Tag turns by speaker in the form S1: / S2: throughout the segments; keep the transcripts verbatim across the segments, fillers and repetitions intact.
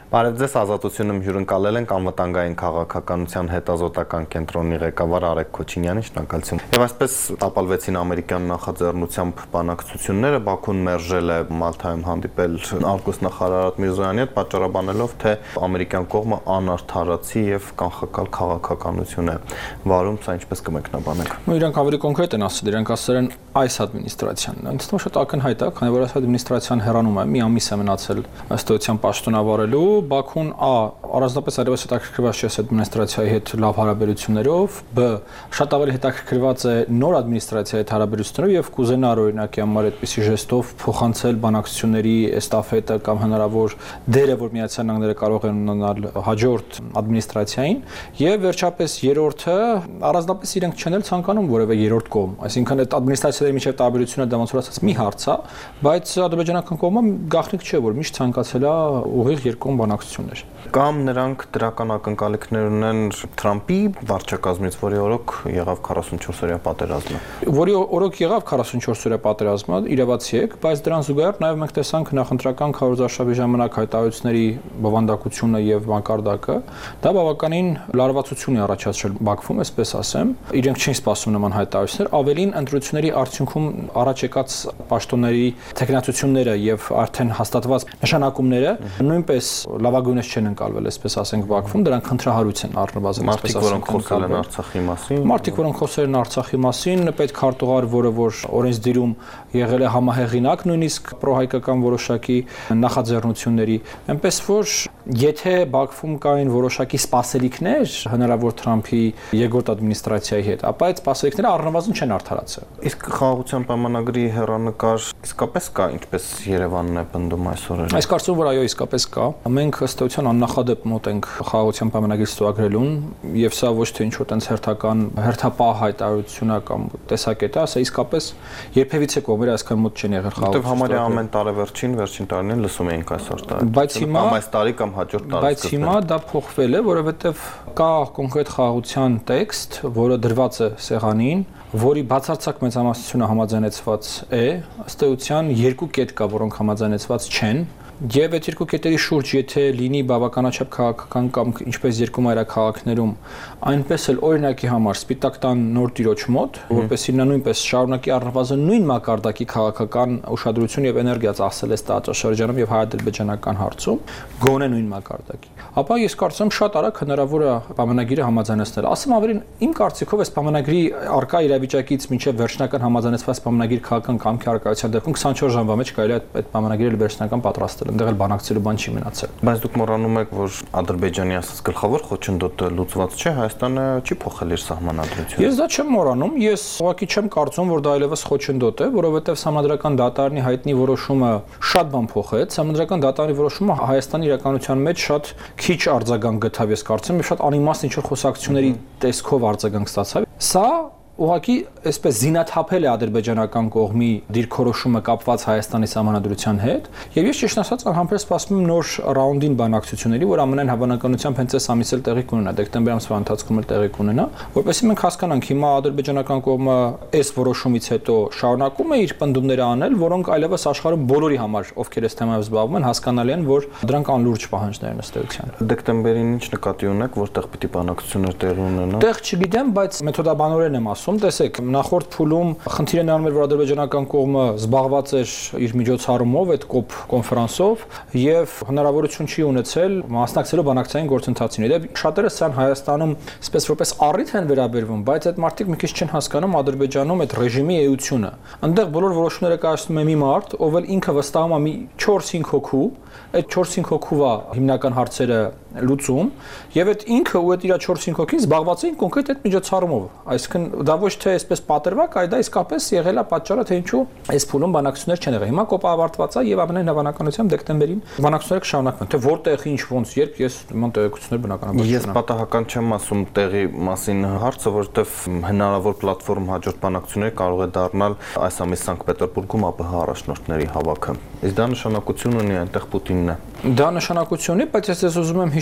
S1: Բարև ձեզ, Ազատությունում հյուրընկալել ենք անվտանգային քաղաքականության հետազոտական կենտրոնի ղեկավար Արեգ Քոչինյանին, շնորհակալություն։ Եվ այսպես տապալվեցին ամերիկյան նախաձեռնությամբ բանակցությունները, Բաքուն մերժել է Մալթայում հանդիպել արտգործնախարար Արադ Միրզոյանի հետ, պատճառաբանելով, թե ամերիկյան կողմը անարդարացի եւ կանխակալ քաղաքականություն է վարում, սա ինչպես կմեկնաբանեք։
S2: Ու իրանք ավելի կոնկրետ են ասել, իրանք ասել են այս ադմինիստրացիան։ Ինձ թվում է շատ ակնհայտ է, քանի որ այս ադմինիստրացիան հեռանում է, մի ամիս է մնացել ըստ էության պաշտոնավարելու, Բաքուն ա առանձնապես այլևս հետաքրքրված չէ ադմինիստրացիայի հետ լավ հարաբերություններով, բ շատ ավելի հետաքրքրված է նոր ադմինիստրացիայի հետ հարաբերություններով եւ կուզենա օրինակի համար այդպիսի ժեստով փոխանցել բանակցությունների էստաֆետը կամ հնարավոր դերը, որ Միացյալ Նահանգները կարող են ունենալ հաջորդ ադմինիստրացիային, եւ վերջապես երրորդը առանձնապես իրենք չեն էլ ցանկանում որևէ երրորդ կողմ, այսինքն այդ ադմինիստրացիաների միջև տարբերությունը դա ոնց որ ասած մի հարց է, բայց ադրբեջանական կողմը գաղտնիք չէ, որ միշտ ցանկացել է ուղիղ երկկողմ բանակցություններ։
S1: Կամ նրանք դրական ակնկալիքներ ունեն Թրամփի վարչակազմից, որի օրոք եղավ քառասունչորս օրյա պատերազմը։
S2: Որի օրոք եղավ քառասունչորս օրյա պատերազմը, իրավացի եք, բայց դրան զուգահեռ նաև մենք տեսանք նախընտրական քարոզարշավի ժամանակ հայտարարությունների բովանդակությունը եւ մակարդակը, դա բավականին լարվածություն է առաջացրել Բաքվում, այսպես ասեմ։ Իրենք չեն սպասում նման հայտարարություններ, ավելին ընտրությունների արդյունքում առաջ եկած պաշտոնների տեխնացությունները եւ արդեն հաստատված նշանակումները նույնպես լավագույնս չեն ընկալվել, այսպես ասենք Բաքվում, դրանք խնդրահարույց են առնվազն,
S1: այսպես ասենք, խոսել են Արցախի մասին։
S2: Մարդիկ, որոնք խոսել են Արցախի մասին, պետք հարտուղար, որը որ օրենսդիրում եղել է համահեղինակ, նույնիսկ պրոհայկական որոշակի նախաձեռնությունների, այնպես որ եթե Բաքվում կային որոշակի սպասելիքներ հնարավոր Թրամփի երկրորդ ադմինիստրացիայի հետ, ապա այդ սպասելիքները առնվազն չեն արդարացել։
S1: Իսկ խաղաղության պայմանագրի հեռանկար իսկապես կա, ինչպես Երևանն է պնդում այս օրերին։
S2: Այս կարծում որ այո, իսկապես կա։ Մենք ըստ էության աննախադեպ մոտ ենք խաղաղության պայմանագրի ստորագրելուն, եւ սա ոչ թե ինչ-որ տենց հերթական հերթապահ հայտարարություն է կամ տեսակետ է, սա իսկապես երբևիցե կողմերը այսքան մոտ չեն եղել խաղաղություն։
S1: Որտեւ համարյա ամեն տարեվերջին, վերջին տարիներին լսում էինք այսօր դա։
S2: Բայց հիմա
S1: կամ այս տարի կամ հաջորդ տարի։
S2: Բայց հիմա դա փոխվել է, որովհետեւ կա կոնկրետ խաղաղության տեքստ, որը դրված է սեղանին, որի բացարձակ մեծամասնությունը համաձայնեցված է, ըստ էության երկու կետ կա, որոնք համաձայնեցված չեն։ Եվ այդ երկու կետերի շուրջ, եթե լինի բավականաչափ քաղաքական կամ ինչպես երկու մայրաքաղաքներում, այնպես էլ օրինակի համար սպիտակ տան նոր տիրոջ մոտ, որպեսզի նա նույնպես շարունակի առնվազն նույն մակարդակի քաղաքական ուշադրություն եւ էներգիա ծախսել է տարածաշրջանում եւ հայ-ադրբեջանական հարցում, գոնե նույն մակարդակի, ապա ես կարծում եմ շատ արագ հնարավոր է պայմանագիրը համաձայնեցնել։ Ասեմ ավելին, իմ կարծիքով այս պայմանագրի արկա իրավիճակից մինչեւ վերջնական համաձայնեցված պայմանագիր քաղաքական կամքի արկայության դեպքում քսանչորս ժամվա մեջ կարելի է այդ պայմանագիրը վերջնական պատրաստել։ Այնտեղ էլ բանակցելու բան չի մնացել։
S1: Բայց դուք մոռանում եք, որ Ադրբեջանի ասած գլխավոր խոչընդոտը լուծված չէ, Հայաստանը չի փոխել իր սահմանադրությունը։
S2: Ես դա չեմ մոռանում, ես ուղղակի չեմ կարծում, որ դա այլևս խոչընդոտ է, որովհետև Սահմանադրական դատարանի հայտնի որոշումը շատ բան փոխեց, Սահմանադրական դատարանի որոշումը Հայաստանի իրականության մեջ շատ քիչ արձագանք գտավ, ես կարծում եմ, շատ անիմաստ ինչ-որ խոսակցությունների տեսքով արձագանք ստացավ։ Սա ուղղակի այսպես զինաթափել է ադրբեջանական կողմի դիրքորոշումը կապված Հայաստանի սահմանադրության հետ, եւ ես ճիշտ ասած անհամբեր սպասում եմ նոր ռաունդին բանակցությունների, որ ամենայն հավանականությամբ հենց այս ամիսը տեղի կունենա, դեկտեմբեր ամսվա ընթացքում էլ տեղի կունենա, որովհետեւ մենք հասկանանք հիմա ադրբեջանական կողմը այս որոշումից հետո շարունակում է իր պնդումները անել, որոնք այլևս աշխարհում բոլորի համար, ովքեր այս թեմայով զբաղվում են, հասկանալի են, որ դրանք անլուրջ պահանջներ են ըստ էության։
S1: Դեկտեմբերին ինչ նկատի ունեք, որտեղ պիտի բանակցություններ տեղի ունենան։
S2: Տեղ չգիտեմ, բայց մեթոդաբանորեն եմ ասում, տեսեք, նախորդ փուլում խնդիրը նրան էր, որ ադրբեջանական կողմը զբաղված էր իր միջոցառումով, այդ կոպ կոնֆերանսով եւ հնարավորություն չի ունեցել մասնակցելու բանակցային գործընթացին։ Դե շատերը սան Հայաստանում այսպես որպես առիթ են վերաբերվում, բայց այդ մարդիկ մի քիչ չեն հասկանում Ադրբեջանում այդ ռեժիմի էությունը։ Այնտեղ բոլոր որոշումները կայացնում է մի մարդ, ով էլ ինքը վստահում է մի չորս-հինգ հոգու, այդ չորս-հինգ հոգու է հիմնական հարցերը լուծում եւ այդ ինքը ու այդ իր չորս-հինգ հոգին զբաղված էին կոնկրետ այդ միջոցառումով, այսինքն դա ոչ թե այսպես պատրվակ, այլ դա իսկապես եղել է պատճառը, թե ինչու այս փուլում բանակցություններ չեն եղել։ Հիմա կոպը ավարտված է եւ ամենայն հավանականությամբ դեկտեմբերին բանակցությունները կշարունակվեն, թե որտեղ ինչ ոնց երբ ես նման տեղեկություններ բնականաբար
S1: ես պատահական չեմ ասում տեղի մասին հարցը, որովհետեւ հնարավոր պլատֆորմ հաջորդ բանակցություններ կարող է դառնալ այս ամիս Սանկտ Պետերբուրգում ԱՊՀ առաջնորդների հավաքը։ Իսկ դա նշանակություն ունի այնտեղ Պուտինն է։
S2: Դա նշանակություն ունի, բայց ես ես ուզում եմ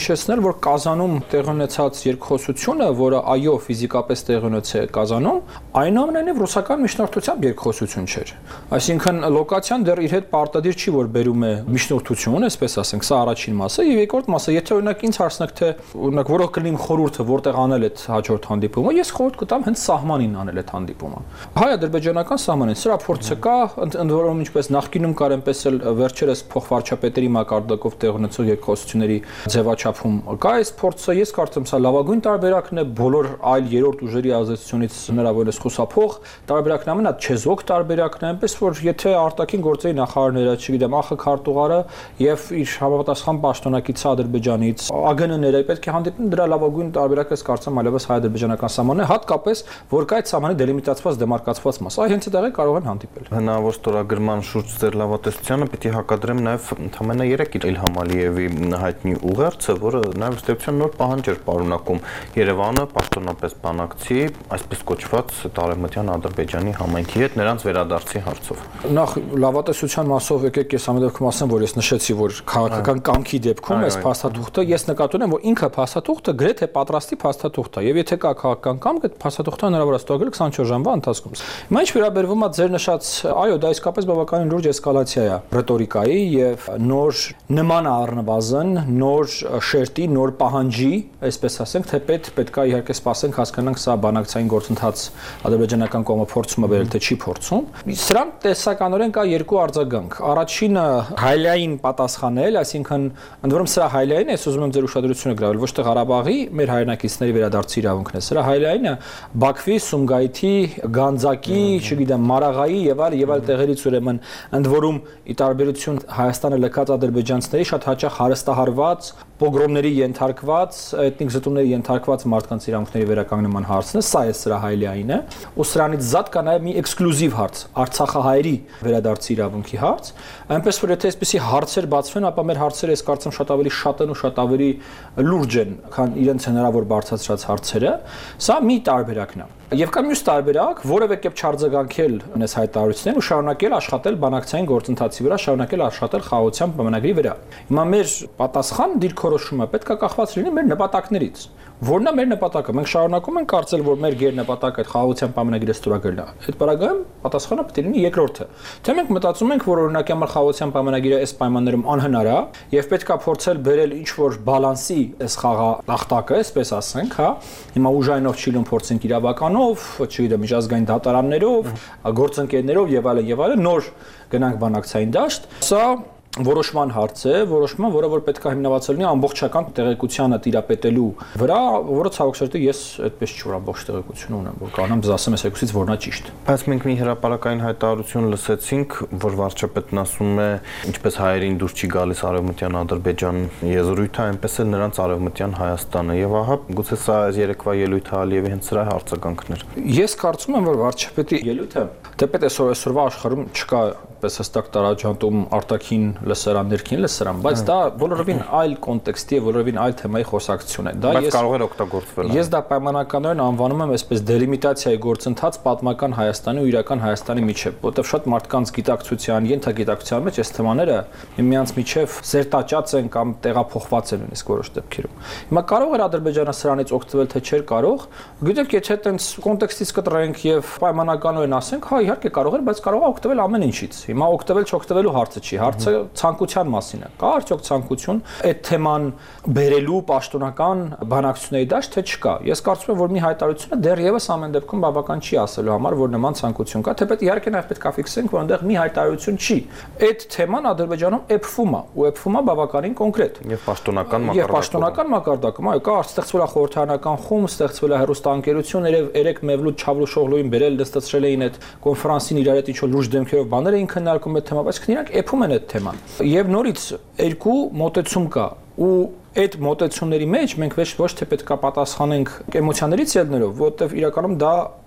S2: հիշեցնել, որ Կազանում տեղի ունեցած երկխոսությունը, որը այո ֆիզիկապես տեղի ունեցել Կազանում, այնուամենայնիվ ռուսական միջնորդությամբ երկխոսություն չէր։ Այսինքն լոկացիան դեռ իր հետ պարտադիր չի, որ բերում է միջնորդություն, այսպես ասենք, սա առաջին մասը, եւ երկրորդ մասը, եթե օրինակ ինձ հարցնեք, թե օրինակ որով կլինի խորհուրդը, որտեղ անել այդ հաջորդ հանդիպումը, ես խորհուրդ կտամ հենց սահմանին անել այդ հանդիպումը։ Հայ-ադրբեջանական սահմանին, սրա փորձը կա, ընդ որում ինչպես նախկինում կար, այնպես էլ վերջերս փոխվարչապետերի մակարդակով տեղ ունեցող երկխոսությունների ձևաչափում կա այս փորձը, ես կարծում սա լավագույն տարբերակն է բոլոր այլ երրորդ ուժերի ազդեցությունից հնարավորինս խուսափող տարբերակն ամենաչեզոք տարբերակն է, այնպես որ եթե արտաքին գործերի նախարարները, չգիտեմ, ԱԽ քարտուղարը եւ իր համապատասխան պաշտոնակիցը Ադրբեջանից ԱԳՆ-ները պետք է հանդիպեն, դրա լավագույն տարբերակը ես կարծում այլևս հայ-ադրբեջանական սահմանն է, հատկապես որ կա այդ սահմանի դելիմիտացված դեմարկացված մաս, այ հենց այդտեղ կարող են հանդիպել։
S1: Հնարավոր ստորագրման շուրջ ձեր լավատեսությանը պիտի հակադրեմ նաեւ ընդամենը երեք Իլհամ Ալիևի հայտնի ուղերձը, որը նաեւ ըստեյության նոր պահանջ էր պարունակում Երևանը պաշտոնապես բանակցի այսպես կոչված Արևմտյան Ադրբեջանի համայնքի հետ նրանց վերադարձի հարցով։
S2: Նախ լավատեսության մասով եկեք ես ամեն դեպքում ասեմ, որ ես նշեցի, որ քաղաքական կամքի դեպքում այս փաստաթուղթը ես նկատի ունեմ, որ ինքը փաստաթուղթը գրեթե պատրաստի փաստաթուղթ է, եւ եթե կա քաղաքական կամք, այդ փաստաթուղթը հնարավոր է ստորագրել քսանչորս ժամվա ընթացքում։ Հիմա ինչ վերաբերվում է ձեր նշած, այո, դա իսկապես բավականին լուրջ էսկալացիա է ռետորիկայի եւ նոր նման առնվազն նոր շերտի, նոր պահանջի, այսպես ասենք, թե պետք պետքա իհարկե սպասենք, հասկանանք սա բանակցային գործընթաց ադրբեջանական կողմը փորձում է բերել, թե չի փորձում։ Սրան տեսականորեն կա երկու արձագանք։ Առաջինը հայլային պատասխանել, այսինքն ընդ որում սրա հայլային է, ես ուզում եմ ձեր ուշադրությունը գրավել, ոչ թե Ղարաբաղի մեր հայրենակիցների վերադարձի իրավունքն է։ Սրա հայլայինը Բաքվի, Սումգայիթի, Գանձակի, չգիտեմ, Մարաղայի եւ այլ եւ այլ տեղերից ուրեմն ընդ որում ի տարբերություն Հայաստանը լքած ադրբեջանցիների շատ հաճախ հարստահարված, պոգրոմների ենթարկված, էթնիկ զտումների ենթարկված մարդկանց իրավունքների վերականգնման հարցն է, սա է սրա հայլայինը, ու սրանից զատ կա նաև մի էքսկլյուզիվ հարց, Արցախահայերի վերադարձի իրավունքի հարց, այնպես որ եթե այսպիսի հարցեր բացվեն, ապա մեր հարցերը ես կարծում շատ ավելի շատ են ու շատ ավելի լուրջ են, քան իրենց հնարավոր բարձրացրած հարցերը, սա մի տարբերակն է։ Եվ կա մյուս տարբերակ, որևէ կերպ չարձագանքել այս հայտարարություններին ու շարունակել աշխատել բանակցային գործընթացի վրա, շարունակել աշխատել խաղաղության պայմանագրի վրա։ Հիմա մեր պատասխան դիրքորոշումը պետք է կախված լինի մեր նպատակներից։ Որն է մեր նպատակը։ Մենք շարունակում ենք կարծել, որ մեր գերնպատակը այդ խաղաղության պայմանագիրը ստորագրելն է։ Այդ պարագայում պատասխանը պետք է լինի երկրորդը։ Թե մենք մտածում ենք, որ օրինակի համար խաղաղության պայմանագիրը այս պայմաններում անհնար է եւ պետք է փորձել բերել ինչ-որ բալանսի այս խաղաղտակը, այսպես ասենք, հա։ Հիմա ուժայինով Չիլիում փորձենք իրավականով, չգիտեմ, միջազգային դատարաններով, գործընկերներով եւ այլն եւ այլն նոր գնանք բանակցային դաշտ։ Սա որոշման հարց է, որոշման, որը որ պետք է հիմնված լինի ամբողջական տեղեկությանը տիրապետելու վրա, որը ցավոք սրտի ես այդպես չի որ ամբողջ տեղեկություն ունեմ, որ կանեմ ձեզ ասեմ այս եկուսից որն է ճիշտ։
S1: Բայց մենք մի հրապարակային հայտարարություն լսեցինք, որ վարչապետն ասում է, ինչպես հայերին դուրս չի գալիս Արևմտյան Ադրբեջան եզրույթը, այնպես էլ նրանց Արևմտյան Հայաստանը, եւ ահա գուցե սա երեկվա ելույթը Ալիևի հենց սրա հարցականքն էր։
S2: Ես կարծում եմ, որ վարչապետի ելույթը թեպետ այսօր այսօրվա աշխարհում չկա պես հստակ տարաջանտում արտաքին լսարան, ներքին լսարան, բայց դա բոլորովին այլ կոնտեքստի եւ բոլորովին այլ թեմայի խոսակցություն է։ Դա
S1: ես կարող էր օգտագործվել։
S2: Ես դա պայմանականորեն անվանում եմ այսպես դելիմիտացիայի գործընթաց պատմական Հայաստանի ու իրական Հայաստանի միջեւ, որտեղ շատ մարդկանց գիտակցության, ենթագիտակցության մեջ այս թեմաները միմյանց միջեւ սերտաճած են կամ տեղափոխված են նույնիսկ որոշ դեպքերում։ Հիմա կարող էր Ադրբեջանը սրանից օգտվել, թե չէր կարող։ Գիտեք, եթե այտենց կոնտեքստից կտրենք եւ պայմանականորեն ասենք, հա իհարկե կարող էր, բայց կարող է օգտվել ամեն ինչից։ Հիմա օգտվել չօգտվելու հարցը չի, հարցը ցանկության մասին է։ Կա արդյոք ցանկություն այդ թեման բերելու պաշտոնական բանակցությունների դաշտ, թե չկա։ Ես կարծում եմ, որ մի հայտարարությունը դեռևս ամեն դեպքում բավական չի ասելու համար, որ նման ցանկություն կա, թեպետ իհարկե նաև պետք է ֆիքսենք, որ այնտեղ մի հայտարարություն չի։ Այդ թեման Ադրբեջանում էփվում է, ու էփվում է բավականին կոնկրետ։
S1: Եվ պաշտոնական մակարդակում։
S2: Եվ պաշտոնական մակարդակում, այո, կա ստեղծվել է խորհրդարանական խումբ, ստեղծվել է հեռուստաընկերություն, երեք Մևլութ Չավլուշօղլուին բերել, նստացրել էին այդ կոնֆերանսին իրար հետ ինչ-որ լուրջ դեմքերով բաներ էին քննարկում այդ թեմա, բայց քննիրանք էփում են այդ թեման։ Եվ նորից երկու մոտեցում կա ու այդ մոտեցումների մեջ մենք ոչ թե պետք է պատասխանենք էմոցիաներից ելնելով, որովհետև իրականում դա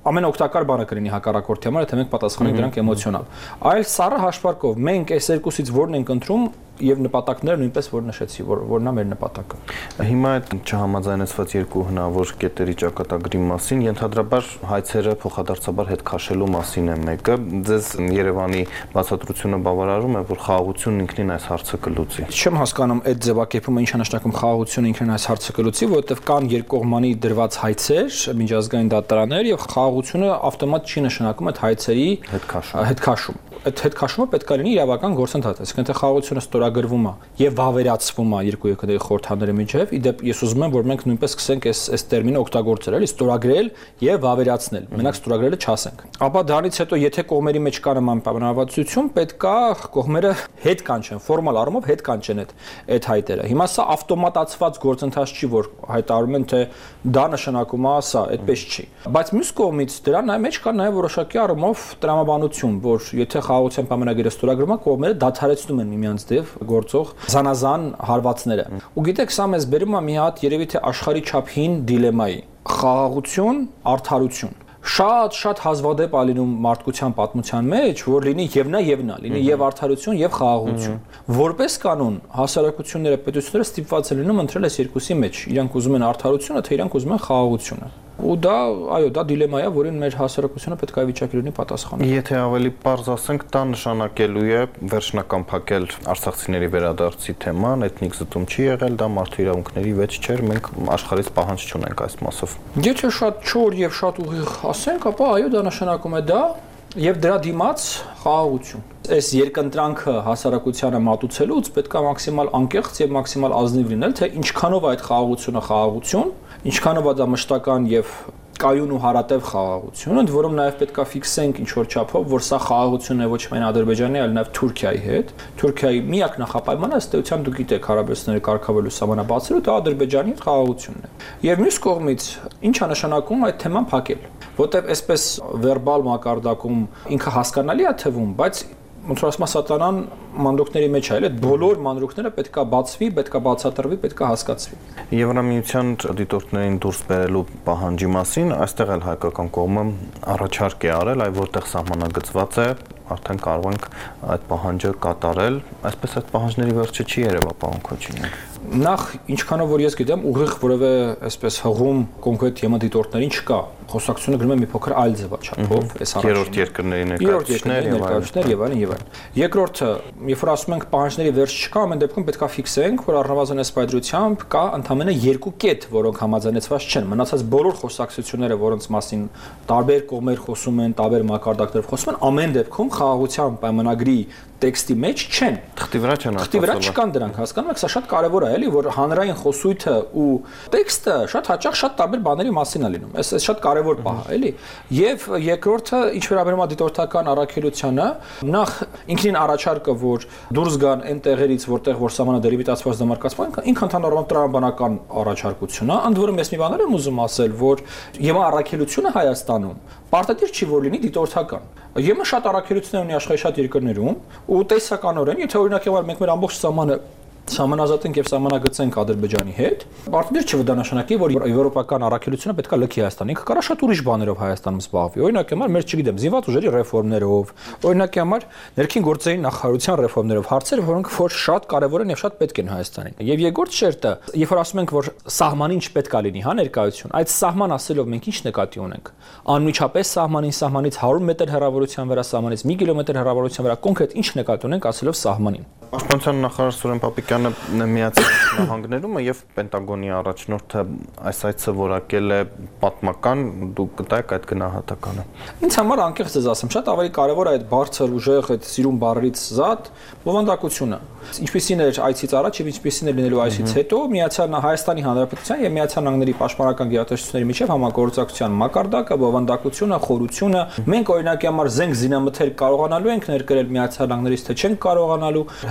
S2: ամենօգտակար բանը կլինի հակառակորդի համար, եթե մենք պատասխանենք դրանք էմոցիոնալ։ Այլ սառը հաշվարկով մենք այս երկուսից որն ենք ընտրում եւ նպատակները նույնպես որ նշեցի, որ որն է մեր նպատակը։
S1: Հիմա այդ չհամաձայնեցված երկու հնարավոր կետերի ճակատագրի մասին ենթադրաբար հայցերը փոխադարձաբար հետ քաշելու մասին է մեկը։ Ձեզ Երևանի բացատրությունը բավարարում է, որ խաղաղությունն ինքնին այս հարցը կլուծի։
S2: Չեմ հասկանում այդ ձևակերպումը ինչ է նշանակում խաղաղությունը ինքնին այս հարցը կլուծի, որովհետեւ կան երկկողմանի դրված հայցեր, միջազգային դատարաններ եւ խաղաղությունը ավտոմատ չի նշանակում այդ հայցերի
S1: հետ քաշում։
S2: Հետ քաշում։ Այդ հետ քաշումը պետք է լինի իրավական գործընթաց, այսինքն թե խաղաղությունը ստորագրվում է եւ վավերացվում է երկու երկրների խորհրդանների միջեւ, իդեպ ես ուզում եմ, որ մենք նույնպես սկսենք այս այս տերմինը օգտագործել, էլի ստորագրել եւ վավերացնել։ Մենակ ստորագրելը չասենք։ Ապա դրանից հետո եթե կողմերի մեջ կա նման պայմանավորվածություն, պետք է կողմերը հետ կանչեն, ֆորմալ առումով հետ կանչեն այդ այդ հայտերը։ Հիմա սա ավտոմատացված գործընթաց չի, որ հայտարարում են թե դա նշանակում է սա, այդպես չի։ Բայց մյուս կողմից դրա մեջ կա նաեւ որոշակի առումով տրամաբանություն, որ եթե խաղաղության պայմանագիրը ստորագրվում է, կողմերը դադարեցնում են միմյանց դեպ գործող զանազան հարվածները։ Ու գիտեք, սա մեզ բերում է մի հատ երևի թե աշխարհի չափին դիլեմայի՝ խաղաղություն, արդարություն։ Շատ-շատ հազվադեպ է լինում մարդկության պատմության մեջ, որ լինի եւ նա եւ նա, լինի եւ արդարություն եւ խաղաղություն։ Որպես կանոն, հասարակությունները, պետությունները ստիպված են լինում ընտրել այս երկուսի մեջ։ Իրանք ուզում են արդարությունը, թե իրանք ուզում են խաղաղությունը։ Ու դա, այո, դա դիլեմա է, որին մեր հասարակությունը պետք է վիճակի լինի պատասխանել։
S1: Եթե ավելի պարզ ասենք, դա նշանակելու է վերջնական փակել արցախցիների վերադարձի թեման, էթնիկ զտում չի եղել, դա մարդու իրավունքների վեճ չէր, մենք աշխարհից պահանջ չունենք այս մասով։
S2: Եթե շատ չոր եւ շատ ուղիղ ասենք, ապա այո, դա նշանակում է դա եւ դրա դիմաց խաղաղություն։ Այս երկընտրանքը հասարակությանը մատուցելուց պետք է մաքսիմալ անկեղծ եւ մաքսիմալ ազնիվ լինել, թե ինչքանով այդ խաղաղությունը խաղաղություն, ինչքանով դա մշտական եւ կայուն ու հարատև խաղաղություն, ընդ որում նաև պետք է ֆիքսենք ինչ որ չափով, որ սա խաղաղությունն է ոչ միայն Ադրբեջանի, այլ նաև Թուրքիայի հետ։ Թուրքիայի միակ նախապայմանը ըստ էության դուք գիտեք հարաբերությունները կարգավորելու սահմանաբացելու, դա Ադրբեջանի հետ խաղաղությունն է։ Եվ մյուս կողմից, ինչ է նշանակում այդ թեման փակել, որտեղ այսպես վերբալ մակարդակում ինքը հասկանալի է թվում, բայց ոնց որ ասում է սատանան մանրուքների մեջ է, այլ այդ բոլոր մանրուքները պետքա բացվի, պետքա բացատրվի, պետքա հասկացվի։
S1: Եվրամիության դիտորդներին դուրս բերելու պահանջի մասին այստեղ էլ հայկական կողմը առաջարկ է արել, այ որտեղ սահմանագծված է, արդեն կարող ենք այդ պահանջը կատարել, այսպես այդ պահանջների վերջը չի երևա, պարոն Քոչինյան։
S2: Նախ ինչքանով որ ես գիտեմ, ուղիղ որևէ այսպես հղում կոնկրետ ԵՄ դիտորդներին չկա։ Խոսակցությունը գնում է մի փոքր այլ ձևաչափով, այս առաջին
S1: երրորդ երկրների ներկայացուցիչներ
S2: եւ այլն եւ այլն։ Երկրորդը, երբ որ ասում ենք պահանջների վերջ չկա, ամեն դեպքում պետք է ֆիքսենք, որ առնվազն այս պայծրությամբ կա ընդամենը երկու կետ, որոնք համաձայնեցված չեն։ Մնացած բոլոր խոսակցությունները, որոնց մասին տարբեր կողմեր խոսում են, տարբեր մակարդակներով խոսում են, ամեն դեպքում խաղաղության պայմանագրի տեքստի մեջ չեն։
S1: Թղթի վրա չեն
S2: Թղթի վրա չկան դրանք, հասկանում եք, սա շատ կարևոր է, էլի, որ հանրային խոսույթը ու տեքստը շատ հաճախ շատ տարբեր բաների մասին է լինում։ Այս այս շատ կարևոր պահ է, էլի։ Եվ երկրորդը, ինչ վերաբերում է դիտորդական առաքելությանը, նախ ինքնին առաջարկը, որ դուրս գան այն տեղերից, որտեղ որ սահմանը դերիմիտացված դեմարկացված, ինքը ընդհանրապես տրամաբանական առաջարկություն է։ Ընդ որում ես մի բաներ եմ ուզում ասել, որ ԵՄ առաքելությունը Հայաստանում պարտադիր չի որ լինի դիտորդական։ ԵՄ շատ առաքելություններ ունի աշխարհի շատ երկրներում ու տեսականորեն, եթե օրինակ եղար մենք մեր ամբողջ սահմանը սահմանազատենք եւ սահմանագծենք Ադրբեջանի հետ, պարտադիր չի դա նշանակի, որ եվրոպական առաքելությունը պետք է լքի Հայաստան։ Ինքը կարա շատ ուրիշ բաներով Հայաստանում զբաղվի։ Օրինակ համար մեր չգիտեմ, զինված ուժերի ռեֆորմներով, օրինակ համար ներքին գործերի նախարարության ռեֆորմներով, հարցեր, որոնք որ շատ կարևոր են եւ շատ պետք են Հայաստանին։ Եվ երկրորդ շերտը, երբ որ ասում ենք, որ սահմանին չպետք է լինի, հա, ներկայություն, այդ սահման ասելով մենք ինչ նկատի ունենք։ Անմիջապես սահմանին, սահմանից հարյուր մետր հեռավորության վրա, սահմանից մի կիլոմետր հեռավորության վրա կոնկրետ ինչ նկատի ունենք ասելով սահմանին։
S1: Պաշտպանության նախարար Սուրեն Պապիկյանը Միացյալ Նահանգներում է եւ Պենտագոնի առաջնորդը այս այցը որակել է պատմական, դուք կտայեք այդ գնահատականը։
S2: Ինձ համար անկեղծ ես ասեմ, շատ ավելի կարևոր է այդ բարձր ուժեղ, այդ սիրուն բառերից զատ բովանդակությունը։ Ինչպիսին էր այցից առաջ եւ ինչպիսին է լինելու այցից հետո Միացյալ Հայաստանի Հանրապետության եւ Միացյալ Նահանգների պաշտպանական գերատեսչությունների միջեւ համագործակցության մակարդակը, բովանդակությունը, խորությունը։ Մենք օրինակի համար զենք զինամթեր կարողանալու ենք ներկրել Միացյալ Նահանգներից, թե չենք կարողանալու։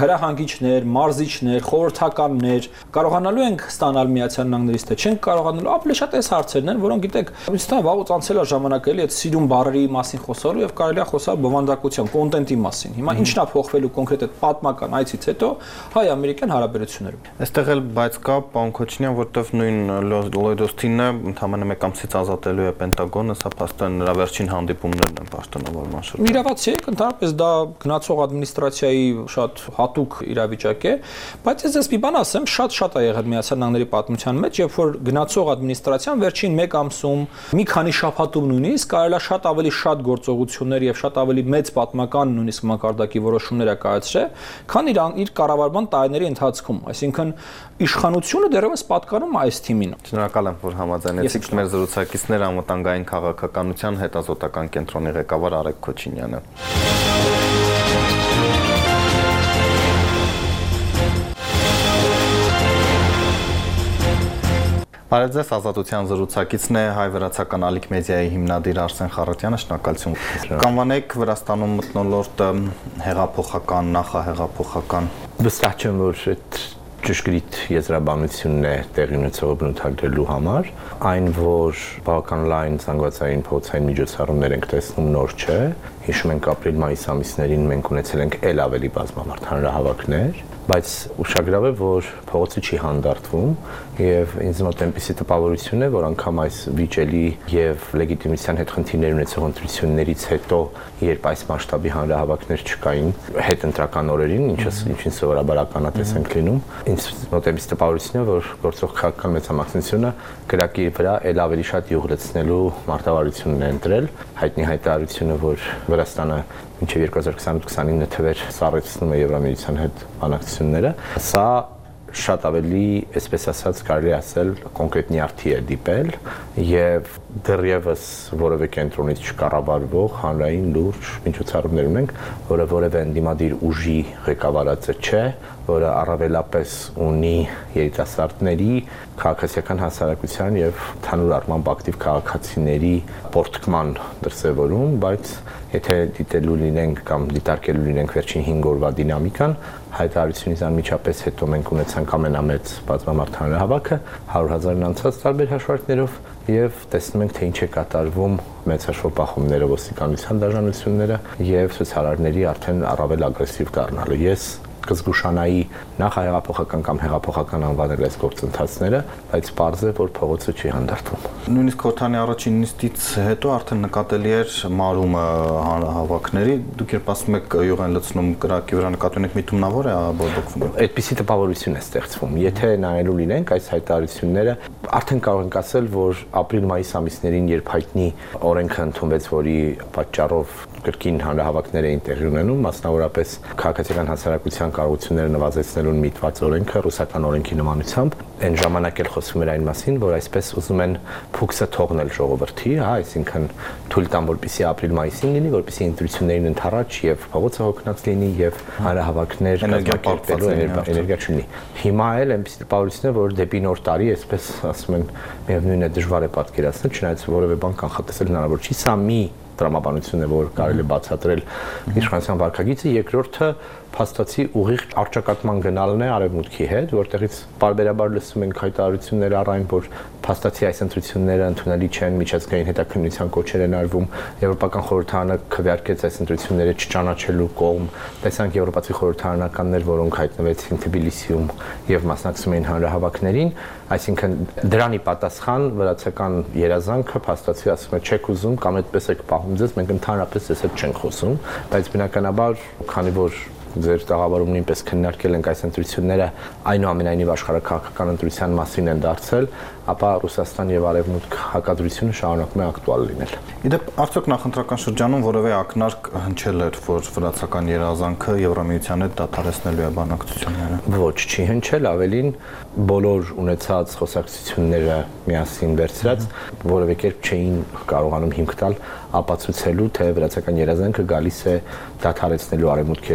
S2: հրահանգիչներ, մարզիչներ, խորհրդականներ կարողանալու ենք ստանալ Միացյալ Նահանգներից, թե չենք կարողանալու, ավելի շատ այս հարցերն են, որոնք գիտեք, ինստան վաղուց անցել է ժամանակը էլի այդ սիրուն բառերի մասին խոսալու եւ կարելի է խոսալ բովանդակության, կոնտենտի մասին։ Հիմա ինչն է փոխվելու կոնկրետ այդ պատմական այցից հետո հայ-ամերիկյան հարաբերություններում։
S1: Այստեղ էլ բայց կա պարոն Քոչինյան, որտեվ նույն Լոյդ Օսթինը ընդհանրապես մեկ ամսից ազատելու է Պենտագոնը, սա փաստորեն նրա վերջին հանդիպումներն են պաշտոնավորման շրջանում։
S2: Իրավացի է, ընդհանրապես դա գնացող ադմինիստրացիայի շատ հատուկ իրավիճակ է, բայց ես մի բան ասեմ, շատ-շատ է եղել Միացյալ Նահանգների պատմության մեջ, երբ որ գնացող ադմինիստրացիան վերջին մեկ ամսում, մի քանի շաբաթում նույնիսկ կարելի է շատ ավելի շատ գործողություններ եւ շատ ավելի մեծ պատմական նույնիսկ մակարդակի որոշումներ է կայացրել, քան իր իր կառավարման տարիների ընթացքում, այսինքն իշխանությունը դեռևս պատկանում այս թիմին։
S1: Շնորհակալ եմ, որ համաձայնեցիք մեր զրուցակիցները անվտանգային քաղաքականության հետազոտական կենտրոնի ղեկավար Արեգ Քոչինյանը։ Բարև ձեզ, Ազատության զրուցակիցն է հայ-վրացական Ալիք մեդիայի հիմնադիր Արսեն Խառատյանը, շնորհակալություն։ Կանվանեք Վրաստանում մթնոլորտ հեղափոխական, նախահեղափոխական։
S3: Վստահ չեմ, որ այդ ճշգրիտ եզրաբանությունն է տեղի ունեցողը բնութագրելու համար, այն որ բավական լայն զանգվածային փողոցային միջոցառումներ ենք տեսնում նոր չէ, հիշում ենք ապրիլ-մայիս ամիսներին մենք ունեցել ենք ել ավելի բազմամարդ հանրահավաքներ, բայց ուշագրավ է, որ փողոցը չի հանդարտվում եւ ինձ մոտ այնպիսի տպավորություն է, որ անգամ այս վիճելի եւ լեգիտիմության հետ խնդիրներ ունեցող ընտրություններից հետո, երբ այս մասշտաբի հանրահավաքներ չկային հետընտրական օրերին, ինչը ինչին սովորաբար ականատես ենք լինում, ինձ մոտ այնպիսի տպավորություն է, որ գործող քաղաքական մեծամասնությունը կրակի վրա ել ավելի շատ յուղ լցնելու մարտավարությունն է ընտրել, հայտնի հայտարարությունը, որ Վրաստանը մինչև երկու հազար քսանութ քսանինը թվեր սառեցնում է Եվրամիության հետ բանակցությունները, սա շատ ավելի, այսպես ասած, կարելի ասել կոնկրետ նյարդի է դիպել եւ դեռևս որևէ կենտրոնից չկառավարվող հանրային լուրջ միջոցառումներ ունենք, որը որևէ ընդդիմադիր ուժի ղեկավարածը չէ, որը առավելապես ունի երիտասարդների, քաղաքացիական հասարակության եւ ընդհանուր առմամբ ակտիվ քաղաքացիների պորտկման դրսևորում, բայց եթե դիտելու լինենք կամ դիտարկելու լինենք վերջին հինգ օրվա դինամիկան, հայտարարությունից անմիջապես հետո մենք ունեցանք ամենամեծ բազմամարդ հանրահավաքը հարյուր հազարն անցած տարբեր հաշվարկներով եւ տեսնում ենք, թե ինչ է կատարվում մեծ հաշվով բախումները, ոստիկանության դաշնությունները եւ ցուցարարների արդեն առավել ագրեսիվ դառնալը։ Ես կզգուշանայի նախահեղափոխական կամ հեղափոխական անվանել այս գործընթացները, բայց պարզ է, որ փողոցը չի հանդարտվում։
S1: Նույնիսկ Խորհրդանի առաջին նիստից հետո արդեն նկատելի էր մարումը հանրահավաքների, դուք երբ ասում եք յուղ են լցնում կրակի վրա, նկատի ունեք միտումնավոր է բողոքվում։
S3: Այդպիսի տպավորություն է ստեղծվում։ Եթե նայելու լինենք այս հայտարարությունները, արդեն կարող ենք ասել, որ ապրիլ-մայիս ամիսներին, երբ հայտնի օրենքը ընդունվեց, որի պատճառով կրկին հանրահավաքներ էին տեղի ունենում, մասնավորապես քաղաքացիական հասարակության կարողությունները նվազեցնելուն միտված օրենքը ռուսական օրենքի նմանությամբ, այն ժամանակ էլ խոսվում էր այն մասին, որ այսպես ուզում են փուքսը թողնել ժողովրդի, հա, այսինքն թույլ տան, որպեսզի ապրիլ-մայիսին լինի, որպեսզի ընտրություններին ընդառաջ եւ փողոցը հոգնած լինի եւ հանրահավաքներ կազմակերպելու էներգիա չունի։ Հիմա էլ այնպեսի տպավորություն է, որ դեպի նոր տարի, այսպես ասում են, միևնույն է դժվար է պատկերացնել, չնայած որևէ բան կանխատեսել հնարավոր չի, սա մի տրամաբանություն է, որ կարելի է բացատրել իշխանության վարքագիծը, երկրորդը փաստացի ուղիղ արճակատման գնալն է արևմուտքի հետ, որտեղից բարբերաբար լսում ենք հայտարարություններ առայն, որ փաստացի այս ընտրությունները ընդունելի չեն, միջազգային հետաքննության կոչեր են արվում, Եվրոպական խորհրդարանը քվեարկեց այս ընտրությունները չճանաչելու կողմ, տեսանք եվրոպացի խորհրդարանականներ, որոնք հայտնվեցին Թբիլիսիում եւ մասնակցում էին հանրահավաքներին, այսինքն դրանի պատասխան վրացական երազանքը փաստացի ասում է չեք ուզում կամ այդպես եք պահում ձեզ, մենք ընդհանրապես այս հետ չենք խոսում, բայց բնականաբար, քանի որ ձեր տաղավարում նույնպես քննարկել ենք այս ընտրությունները այնուամենայնիվ աշխարհակաղակական ընտրության մասին են դարձել, ապա Ռուսաստան եւ Արևմուտք հակադրությունը շարունակում է ակտուալ լինել։
S1: Իդեպ արդյոք նախընտրական շրջանում որևէ ակնարկ հնչել էր, որ վրացական երազանքը Եվրամիության հետ դադարեցնելու է բանակցությունները։
S3: Ոչ, չի հնչել, ավելին բոլոր ունեցած խոսակցությունները միասին վերցրած որևէ կերպ չէին կարողանում հիմք տալ ապացուցելու, թե վրացական երազանքը գալիս է դադարեցնելու Արևմուտքի հետ բանակցությունները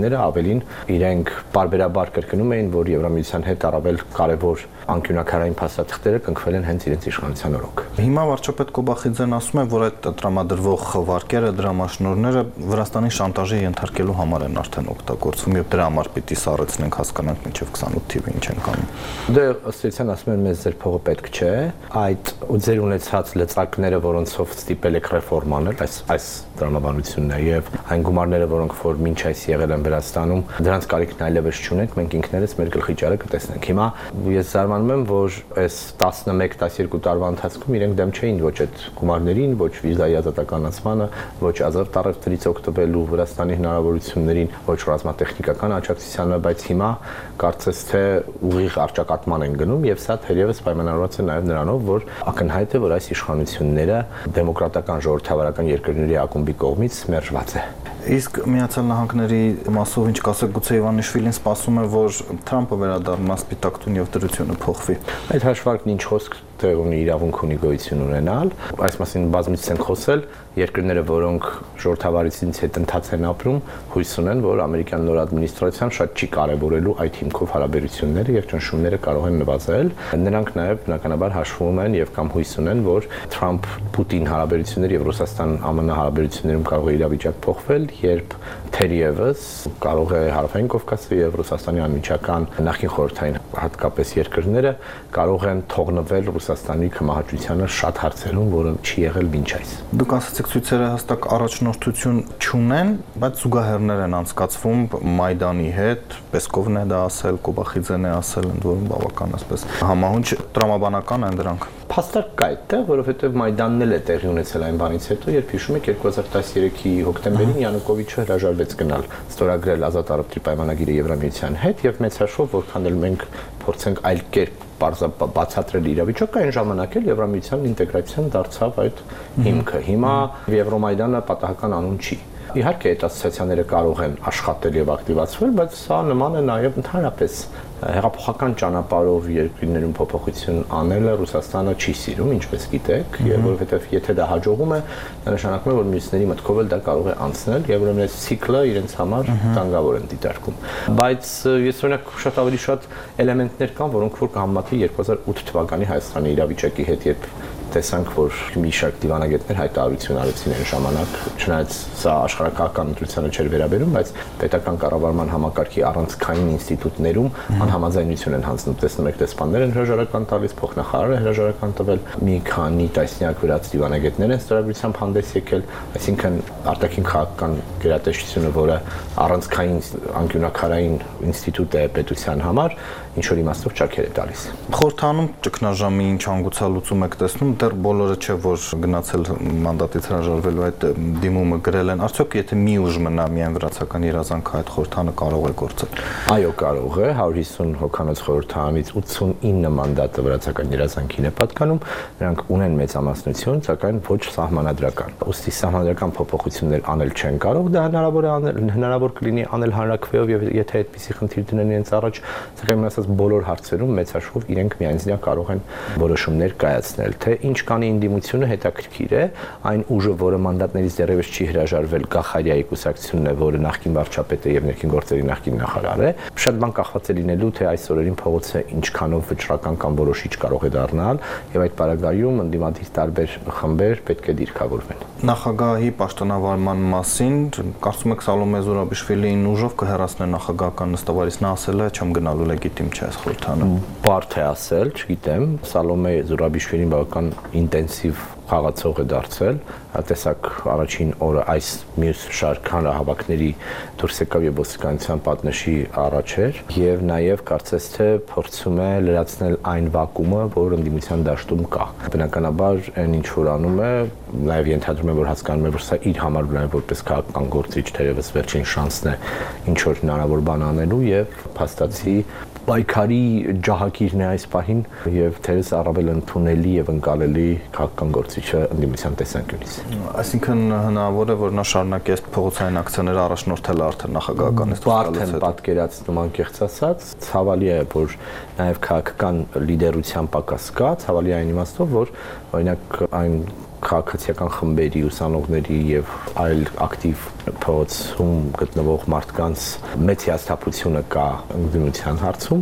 S3: քաղաքացիները ավելին իրենք բարբերաբար կրկնում էին, որ Եվրամիության հետ առավել կարևոր անկյունակարային փաստաթղթերը կնքվել են հենց իրենց իշխանության օրոք։
S1: Հիմա վարչապետ Կոբախիձեն ասում է, որ այդ տրամադրվող վարկերը, դրամաշնորհները Վրաստանի շանտաժի ենթարկելու համար են արդեն օգտագործվում, եւ դրա համար պիտի սառեցնենք, հասկանանք մինչեւ քսանութ թիվը ինչ են կանում։
S3: Դե ըստ էության ասում են, մեզ ձեր փողը պետք չէ, այդ ու ձեր ունեցած լծակները, որոնցով ստիպել եք ռեֆորմ անել, այս այս տրամաբանությունն է, եւ այն գումարները, որոնք որ մինչ այս եղել են Վրաստանում, դրանց կարիքն այլևս չունենք, մենք ինքներս մեր գլխի ճարը կտեսնենք։ Հիմա ես զարմանում եմ, որ այս տասնմեկ տասներկու տարվա ընթացքում իրենք դեմ չէին ոչ այդ գումարներին, ոչ վիզայի ազատականացմանը, ոչ ազատ տարեվներից օգտվելու Վրաստանի հնարավորություններին, ոչ ռազմատեխնիկական աջակցությանը, բայց հիմա կարծես թե ուղիղ արճակատման են գնում եւ սա թերևս պայմանավորված է նաեւ նրանով, որ ակնհայտ է, որ այս իշխանությունները դեմոկրատական ժողովրդավարական երկրների ակումբի կողմից մերժված է։
S1: Իսկ Միացյալ Նահանգների մասով ինչ կասեք, գուցե Իվանիշվիլին սպասում է, որ Թրամփը վերադառնա սպիտակ տուն եւ դրությունը փոխվի։
S3: Այդ հաշվարկն ինչ խոսք տեղ ունի, իրավունք ունի գոյություն ունենալ, այս մասին բազմիցս ենք խոսել, երկրները, որոնք ժողովրդավարությունից հետ ընթաց են ապրում, հույս ունեն, որ ամերիկյան նոր ադմինիստրացիան շատ չի կարևորելու այդ հիմքով հարաբերությունները եւ ճնշումները կարող են նվազել։ Նրանք նաեւ բնականաբար հաշվում են եւ կամ հույս ունեն, որ Թրամփ-Պուտին հարաբերությունները եւ Ռուսաստան-ԱՄՆ հարաբերություններում կարող է իրավիճակ փոխվել, երբ թերևս կարող է Հարավային Կովկասը եւ Ռուսաստանի անմիջական նախկին խորհրդային հատկապես երկրները կարող են թողնվել Ռուսաստանի կմահաճությանը շատ հարցերում, որը չի եղել մինչ այս։
S1: Դուք ասացիք, ցույցերը հստակ առաջնորդություն չունեն, բայց զուգահեռներ են անցկացվում Մայդանի հետ, Պեսկովն է դա ասել, Կոբախիձեն է ասել, ընդ որում բավական ասես համահունչ տրամաբանական են դրանք։
S3: Փաստակ կա այդտեղ, որովհետև Մայդանն էլ է տեղի ունեցել այն բանից հետո, երբ հիշում եք երկու հազար տասներեքի հոկտեմբերին Յանուկովիչը հրաժարվեց գնալ ստորագրել ազատ առևտրի պայմանագիրը Եվրամիության հետ եւ մեծ հաշվով որքան էլ մենք փորձենք այլ կերպ բացատրել իրավիճակը, այն ժամանակ էլ Եվրամիության ինտեգրացիան դարձավ այդ հիմքը։ Հիմա Եվրոմայդանը պատահական անուն չի։ Իհարկե այդ ասոցիացիաները կարող են աշխատել եւ ակտիվացվել, բայց սա նման է նաեւ ընդհանրապես հեղափոխական ճանապարհով երկրներում փոփոխություն անելը Ռուսաստանը չի սիրում, ինչպես գիտեք, եւ որովհետեւ եթե դա հաջողում է, դա նշանակում է, որ մյուսների մտքով էլ դա կարող է անցնել եւ ուրեմն այս ցիկլը իրենց համար կանգավոր են դիտարկում։ Բայց ես օրինակ շատ ավելի շատ էլեմենտներ կան, որոնք որ կհամեմատվի երկու հազար ութ թվականի Հայաստանի իրավիճակի հետ, երբ տեսանք, որ մի շարք դիվանագետներ հայտարարություն արեցին այն ժամանակ, չնայած սա աշխարհակական ընտրությանը չէր վերաբերում, բայց պետական կառավարման համակարգի առանցքային ինստիտուտներում անհամաձայնություն են հանձնում։ Տեսնում եք, դեսպաններ են հրաժարական տալիս, փոխնախարարը հրաժարական տվել, մի քանի տասնյակ վրաց դիվանագետներ են ստորագրությամբ հանդես եկել, այսինքն արտաքին քաղաքական գերատեսչությունը, որը առանցքային անկյունակարային ինստիտուտ է պետության համար, ինչ որ իմաստով ճաքեր է տալիս։
S1: Խորհրդանում ճգնաժամի ինչ հանգուցալուծում եք տեսնում, դեռ բոլորը չէ, որ գնացել մանդատից հրաժարվելու այդ դիմումը գրել են, արդյոք եթե մի ուժ մնա միայն վրացական երազանքը այդ խորհրդանը կարող է գործել։
S3: Այո, կարող է, հարյուր հիսուն հոգանոց խորհրդանից ութսունինը մանդատը վրացական երազանքին է պատկանում, նրանք ունեն մեծամասնություն, սակայն ոչ սահմանադրական։ Ուստի սահմանադրական փոփոխություններ անել չեն կարող, դա հնարավոր է անել, հնարավոր կլինի անել հանրակրվեով եւ եթե այդպիսի խնդիր դնեն իրենց առաջ, սակայն ասած բոլոր հարցերում մեծ հաշվով իրենք միայնձնյա կարող են որոշումներ կայացնել, թե ինչ կանի ինդիմությունը հետաքրքիր է, այն ուժը, որը մանդատներից դեռևս չի հրաժարվել, Գախարիայի կուսակցությունն է, որը նախկին վարչապետ է եւ ներքին գործերի նախկին նախարար է, շատ բան կախված է լինելու, թե այս օրերին փողոցը ինչքանով վճռական կամ որոշիչ կարող է դառնալ եւ այդ պարագայում ընդդիմադիր տարբեր խմբեր պետք է դիրքավորվեն։
S1: Նախագահի պաշտոնավարման մասին կարծում եք Սալոմե Զուրաբիշվիլին ուժով կհեռացնեն նախագահական նստավարից, նա ասել է չեմ գնալու լեգիտիմ չէ այս խորհրդանը։
S3: Բարդ է ասել, չգիտեմ, Սալոմե Զուրաբիշվիլին բավական ինտենսիվ խաղացող է դարձել, տեսակ առաջին օրը այս մյուս շարք հանրահավաքների դուրս եկավ եւ ոստիկանության պատնեշի առաջ էր եւ նաեւ կարծես թե փորձում է լրացնել այն վակուումը, որ ընդդիմության դաշտում կա։ Բնականաբար այն ինչ որ անում է, նաեւ ենթադրում եմ, որ հասկանում է, որ սա իր համար նաև որպես քաղաքական գործիչ թերևս վերջին շանսն է ինչ որ հնարավոր բան անելու եւ փաստացի պայքարի ջահակիրն է այս պահին եւ թերևս առավել ընդունելի եւ ընկալելի քաղաքական գործիչը ընդդիմության տեսանկյունից։
S1: Այսինքն հնարավոր է, որ նա շարունակի այս փողոցային ակցիաները առաջնորդել արդեն նախագահականից
S3: դուրս պատկերացնում անկեղծ ասած, ցավալի է, որ նաեւ քաղաքական լիդերության պակաս կա, ցավալի այն իմաստով, որ օրինակ այն քաղաքացիական խմբերի, ուսանողների եւ այլ ակտիվ փողոցում գտնվող մարդկանց մեծ հիասթափությունը կա ընդդիմության հարցում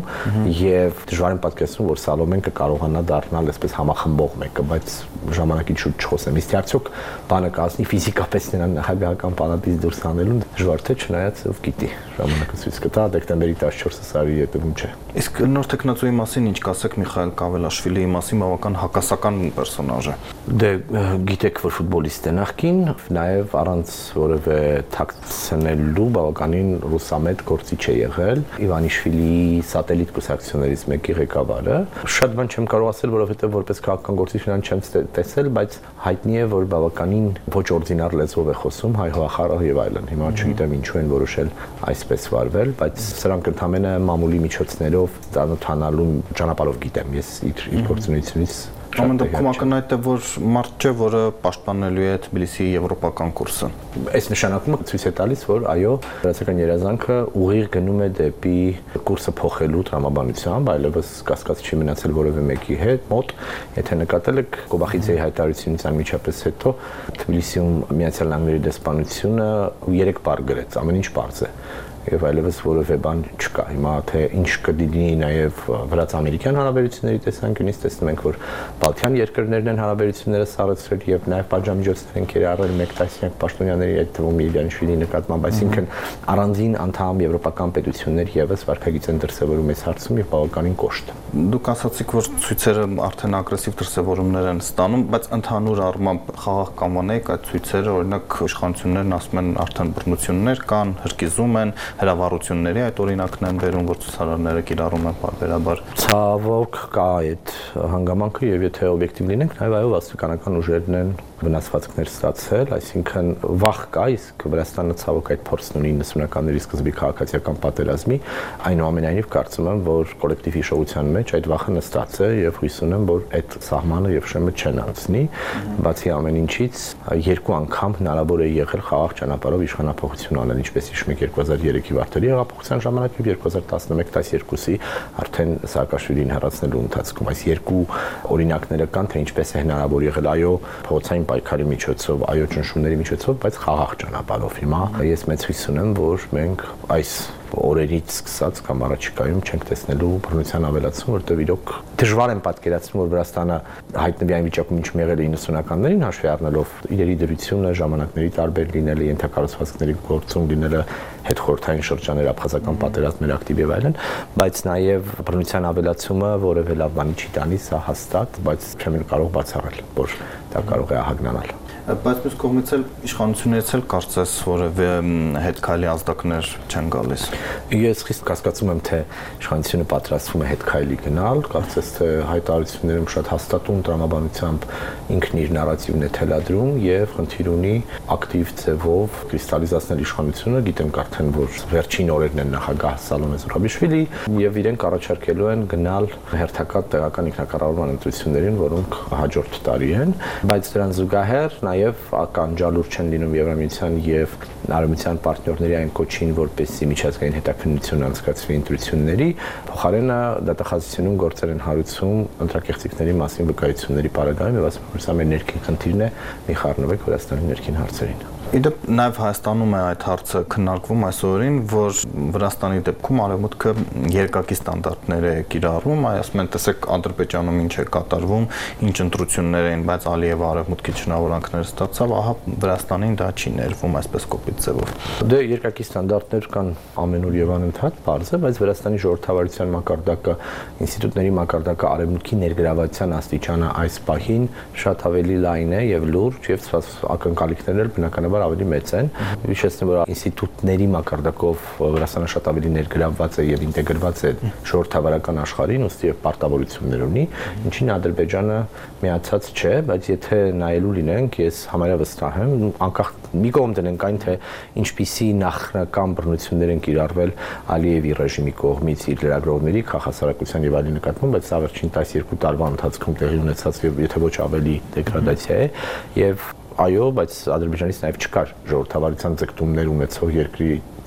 S3: եւ դժվար եմ պատկերացնում, որ Սալոմեն կկարողանա դառնալ այսպես համախմբող մեկը, բայց ժամանակից շուտ չխոսեմ։ Իսկ արդյոք բանը կազմի ֆիզիկապես նրան նախագահական պալատից դուրս հանելուն դժվար թե չնայած ով գիտի, ժամանակը ցույց կտա, դեկտեմբերի տասնչորսը սարի ետևում չէ։
S1: Իսկ նոր տեխնացուի մասին ինչ կասեք Միխայել Կավելաշվիլիի մասին, բավական հակասական պերսոնաժ է։
S3: Դե գիտեք, որ ֆուտբոլիստ է նախկին, նաև առանց որևէ թաքցնելու բավականին ռուսամետ գործիչ է եղել, Իվանիշվիլիի սատելիտ կուսակցություններից մեկի ղեկավարը։ Շատ բան չեմ կարող ասել, որովհետև որպես քաղաքական գործիչ նրան չեմ տեսել, բայց հայտնի է, որ բավականին ոչ օրդինար լեզվով է խոսում, հայհոախառը եւ այլն։ Հիմա չգիտեմ ինչու են որոշել այսպես վարվել, բայց սրանք ընդհանրապես մամուլի միջոցներով ծանոթանալու ճանապարհով գիտեմ, ես իր իր գործունեությունից
S1: Ամեն դեպքում ակնհայտ է, որ մարդ չէ, որը պաշտպանելու է Թբիլիսիի եվրոպական կուրսը։
S3: Այս նշանակումը ցույց է տալիս, որ այո, վրացական երազանքը ուղիղ գնում է դեպի կուրսը փոխելու տրամաբանությամբ, այլևս կասկած չի մնացել որևէ մեկի հետ մոտ։ Եթե նկատել եք Կոբախիձեի հայտարարությունից անմիջապես հետո Թբիլիսիում Միացյալ Նահանգների դեսպանությունը երեք բառ գրեց, ամեն ինչ բարձ է։ Եվ այլևս որևէ բան չկա։ Հիմա թե ինչ կդինի նաև վրաց-ամերիկյան հարաբերությունների տեսանկյունից տեսնում ենք, որ Բալթյան երկրներն են հարաբերությունները սառեցրել եւ նաև պատժամիջոցներ են կիրառել մեկ տասնյակ պաշտոնյաների, այդ թվում Իվանիշվիլիի նկատմամբ, այսինքն առանձին անդամ եվրոպական պետություններ եւս վարկագիծ են դրսեւորում այս հարցում եւ բավականին կոշտ։
S1: Դուք ասացիք, որ ցույցերը արդեն ագրեսիվ դրսևորումներ են ստանում, բայց ընդհանուր առմամբ խաղաղ կանոնայք այդ ցույցերը, օրինակ իշխանություններն ասում են արդեն բռնություններ կան, հրկիզում են, հրավառությունների այդ օրինակն են վերում, որ ցուցարարները կիրառում են բարբերաբար։
S3: Ցավոք կա այդ հանգամանքը եւ եթե օբյեկտիվ լինենք, նաեւ այո, ոստիկանական ուժերն են վնասվածքներ ստացել, այսինքն վախ կա, իսկ Վրաստանը ցավոք այդ փորձն ունի իննսունականների սկզբի քաղաքացիական պատերազմի, այնուամենայնիվ կարծում եմ, որ կոլեկտիվ հիշողության մեջ այդ վախը նստած է եւ հույս ունեմ, որ այդ սահմանը եւ շեմը չեն անցնի, բացի ամեն ինչից երկու անգամ հնարավոր է եղել խաղաղ ճանապարհով իշխանապահություն անել, ինչպես հիշում եք երկու հազար երեքի վարդերի հեղափոխության ժամանակ եւ երկու հազար տասնմեկ տասնյոթի արդեն Սաակաշվիլին հեռացնելու ընթացքում այս երկու օրինակները կան, թե ինչպես է հնարավոր եղել այո փողոցային պայքարի միջոցով, այո ճնշումների միջոցով, բայց խաղաղ ճանապարհով։ Հիմա ես մեծ հույս ունեմ, որ մենք այս օրերից սկսած կամ առաջիկայում չենք տեսնելու բռնության ավելացում, որտեղ իրոք դժվար եմ պատկերացնում, որ Վրաստանը հայտնվի այն վիճակում, ինչում եղել է իննսունականներին հաշվի առնելով իրերի դրությունը, ժամանակների տարբեր լինելը, ենթակառուցվածքների գործում լինելը, հետխորհրդային շրջաններ, աբխազական պատերազմներ ակտիվ եւ այլն, բայց նաեւ բռնության ավելացումը որևէ լավ բանի չի տալիս, սա հաստատ, բայց չեմ կարող բացառել, որ դա կարող է ահագնանալ։
S1: Բայց մյուս կողմից էլ իշխանություններից էլ կարծես որևէ հետքայլի ազդակներ չեն գալիս։
S3: Ես խիստ կասկածում եմ, թե իշխանությունը պատրաստվում է հետքայլի գնալ, կարծես թե հայտարարություններում շատ հաստատուն տրամաբանությամբ ինքն իր նարատիվն է թելադրում եւ խնդիր ունի ակտիվ ձևով կրիստալիզացնել իշխանությունը, գիտենք արդեն, որ վերջին օրերն են նախագահ Սալոմե Զուրաբիշվիլի եւ իրենք առաջարկելու են գնալ հերթական տեղական ինքնակառավարման ընտրություններին, որոնք հաջորդ տարի են, բայց դրան զուգահեռ նաև ականջալուր չեն լինում Եվրամիության եւ Արևմտյան պարտներների այն կոչին, որպեսզի միջազգային հետաքննություն անցկացվի ընտրությունների, փոխարենը դատախազությունում գործեր են հարուցում ընտրակեղծիքների մասին վկայությունների պարագայում եւ ասում որ սա մեր ներքին խնդիրն է, մի խառնվեք Վրաստանի ներքին հարցերին։
S1: Իդեպ նաև Հայաստանում է այդ հարցը քննարկվում այսօրին, որ Վրաստանի դեպքում արևմուտքը երկակի ստանդարտներ է կիրառում, այ ասում են, տեսեք Ադրբեջանում ինչ է կատարվում, ինչ ընտրություններ էին, բայց Ալիևը արևմուտքի ճնավորանքներ ստացավ, ահա Վրաստանին դա չի ներվում այսպես կոպիտ ձևով։
S3: Դե երկակի ստանդարտներ կան ամենուր եւ անընդհատ, բարձ է, բայց Վրաստանի ժողովրդավարության մակարդակը, ինստիտուտների մակարդակը արևմուտքի ներգրավության աստիճանը այս պահին շատ ավելի լայն է եւ լուրջ եւ ակնկալիքներն էլ բնականաբար ավելի մեծ են։ Հիշեցնեմ, որ ինստիտուտների մակարդակով Վրաստանը շատ ավելի ներգրավված է եւ ինտեգրված է ժողովրդավարական աշխարհին, ըստ եւ պարտավորություններ ունի, ինչին Ադրբեջանը միացած չէ, բայց եթե նայելու լինենք, ես համարյա վստահ եմ, անկախ մի կողմ դնենք այն, թե ինչպիսի նախնական բռնություններ են կիրառվել Ալիևի ռեժիմի կողմից իր լրագրողների, քաղաքասարակության եւ այլի նկատմամբ, բայց սա վերջին տասնյոթ տարվա ընթացքում տեղի ունեցած եւ եթե ոչ ավելի դեգրադացիա է եւ այո, բայց Ադրբեջանից նաև չկար ժողովրդավարության ձգտումներ ունեցող երկրի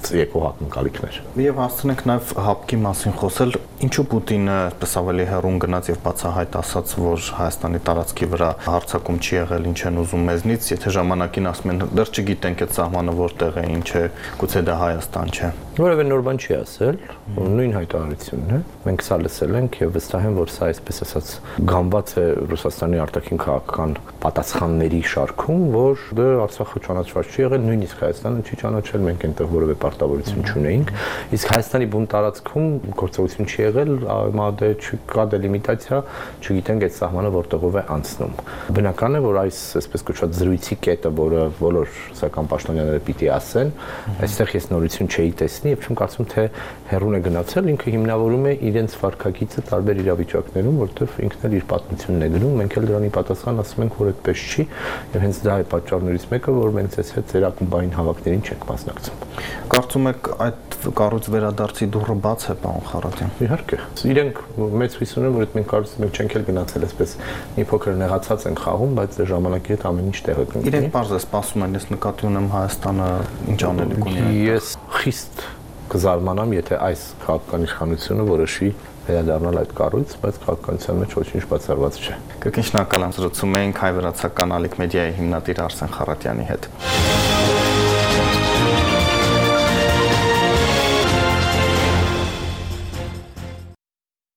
S3: եկող ակնկալիքներ։
S1: Եվ հասցնենք նաև հապկի մասին խոսել, ինչու Պուտինը այսպես ավելի հեռուն գնաց եւ բացահայտ ասաց, որ Հայաստանի տարածքի վրա հարձակում չի եղել, ինչ են ուզում մեզնից, եթե ժամանակին ասում են դեռ չգիտենք այդ սահմանը որտեղ է, ինչ է, գուցե դա Հայաստան չէ։
S3: Որևէ նոր բան չի ասել, նույն հայտարարությունն է։ Մենք սա լսել ենք եւ վստահ եմ, որ սա այսպես ասած գամբաց է Ռուսաստանի արտաքին քաղաքական պատասխանների շարքում, որ դե Արցախը ճանաչված չի եղել, նույնիսկ Հայաստանը չի ճանաչել, մենք այնտեղ որևէ պարտավորություն չունեինք։ Իսկ Հայաստանի բուն տարածքում գործողություն չի եղել, հիմա դե չկա դելիմիտացիա, չգիտենք այդ սահմանը որտեղով է անցնում։ Բնական է, որ այս այսպես կոչված զրույցի կետը, որը բոլոր ռուսական պաշտոնյաները պիտի ասեն, այստեղ ես նորություն չէի տեսնի եւ չեմ կարծում թե հերուն է գնացել, ինքը հիմնավորում է իրենց վարքագիծը տարբեր իրավիճակներում, որտեղ ինքն էլ իր պատմությունն է գրում, մենք էլ դրանի պատասխան ասում ենք, որ այդպես չի եւ հենց դա է պատճառներից մեկը, որ մենք ցես հետ ծերակումբային հավաքներին չենք մասնակցում։
S1: Կարծում եք այդ կառույց վերադարձի դուռը բաց է, պարոն Խարատյան։
S3: Իհարկե։ Իրենք մեծ հույս ունեն, որ այդ մենք կարծում ենք չենք էլ գնացել այսպես մի փոքր նեղացած են խաղում, բայց դե ժամանակի հետ ամեն ինչ տեղը կընկնի։
S1: Իրենք բարձր սպասում են, ես նկատի ունեմ Հայաստանը ինչ անելիք ունի։
S3: Ես խիստ կզարմանամ, եթե այս քաղաքական իշխանությունը որոշի վերադառնալ այդ կառույց, բայց քաղաքականության մեջ ոչինչ բացառված չէ։
S1: Կրկին շնորհակալ եմ զրուցում էինք հայ-վրացական ալիք մեդիայի հիմնադիր Արսեն Խարատյանի հետ։